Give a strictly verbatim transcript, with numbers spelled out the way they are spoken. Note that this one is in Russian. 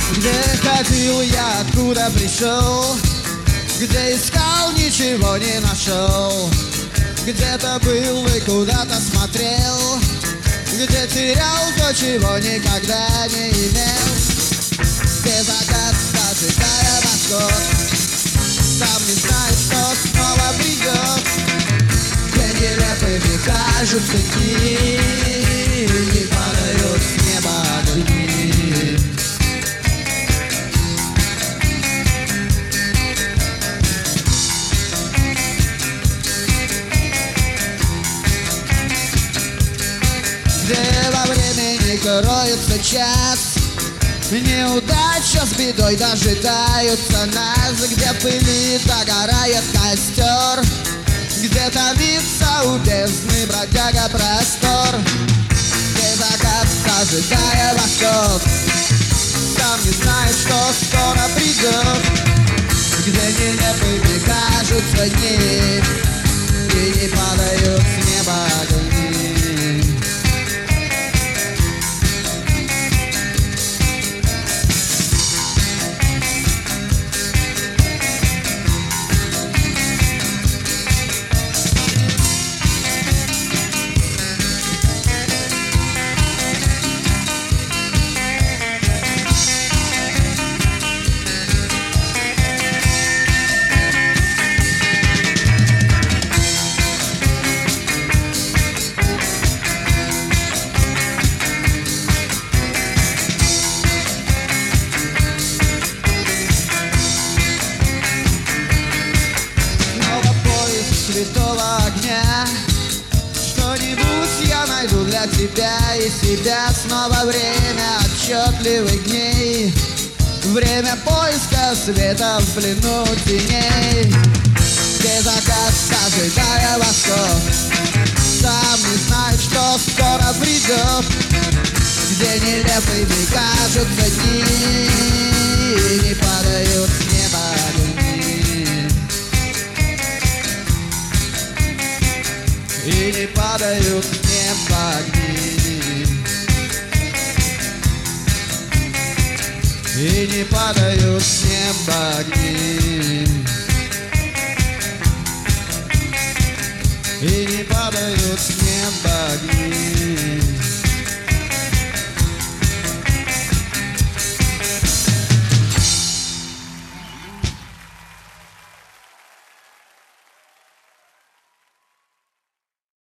Где ходил я, откуда пришел, где искал, ничего не нашел. Где-то был и куда-то смотрел, где терял то, чего никогда не имел. Где закат, зажигая восход, сам не знает, что снова придет. Где нелепыми кажутся дни, не падают с неба огни. Где во времени кроется час, неудача с бедой дожидаются нас. Где в пыли догорает костер, где томится у бездны бродяга простор. Где закат, зажигая восход, сам не знает, что скоро придет. Где нелепыми кажутся дни, и не падают с неба огни. Святого огня, что-нибудь я найду для тебя и себя. Снова время отчетливых дней, время поиска света в плену теней. Где закат, зажигая восход, сам не знает, что скоро придет. Где нелепыми кажутся дни, и не падают с неба огни. И не падают с неба огни. И не падают с неба огни. И не падают с неба огни.